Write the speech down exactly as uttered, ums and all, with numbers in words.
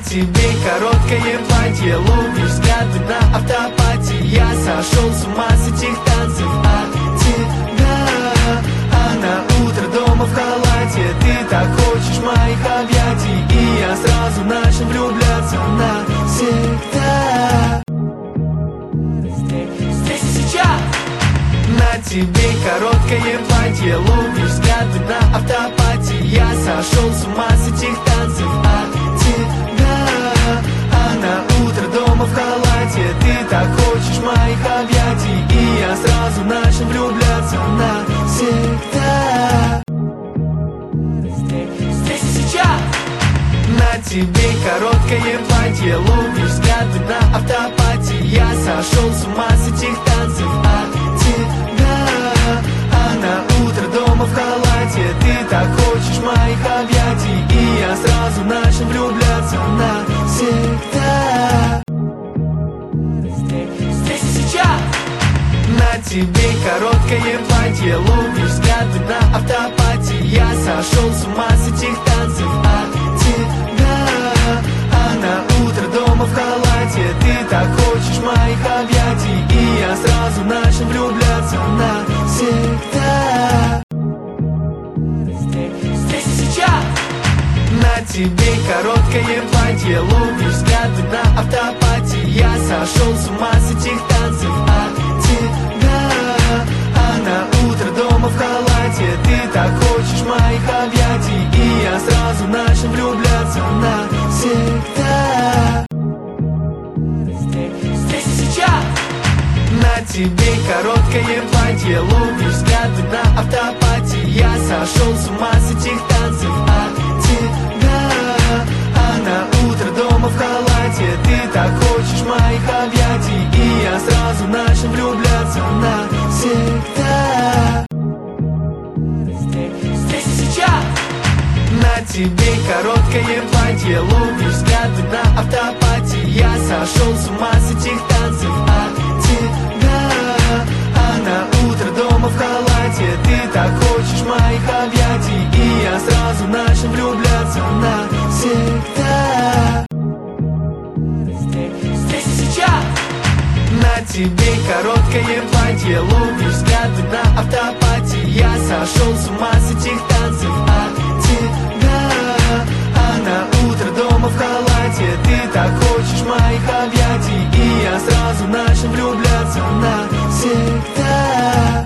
тебе короткое платье, ловишь взгляды на автопате. Я сошел с ума с этих танцев от тебя. А на утро дома в халате ты так хочешь моих объятий, и я сразу начал влюбляться навсегда. Здесь и сейчас. На тебе короткое платье, ловишь взгляды на автопате. Я сошел с ума с этих танцев от тебя. А на утро дома в халате ты так хочешь моих объятий, и я сразу начал влюбляться навсегда. Здесь и сейчас. На тебе короткое платье, ловишь взгляды на автопате. Я сошел с ума с этих танцев от тебя. А на утро дома в халате ты так хочешь моих объятий, и я сразу начал влюбляться навсегда. Здесь и сейчас. На тебе короткое платье, ловишь взгляды на автопате. Я сошел с ума с этих танцев от тебя. А на утро дома в халате ты так хочешь моих объятий, и я сразу начал влюбляться навсегда. Здесь и сейчас. На тебе короткое платье, ловишь взгляды на автопате. Я сошел с ума с этих танцев от тебя. А на утро дома в халате ты так хочешь моих объятий, и я сразу начал влюбляться навсегда. Здесь и сейчас. На тебе короткое платье, ловишь взгляды на автопате. Я сошел с ума с этих танцев от тебя. А на утро дома в халате ты так хочешь моих объятий, и я сразу начал влюбляться навсегда. Здесь и сейчас. На тебе короткое платье, ловишь взгляды на автопате. Я сошел с ума с этих танцев от тебя. А на утро дома в халате ты так хочешь моих объятий, и я сразу начал влюбляться навсегда. Здесь и сейчас. На тебе короткое платье, ловишь взгляды на автопате. Я сошел с ума с этих танцев.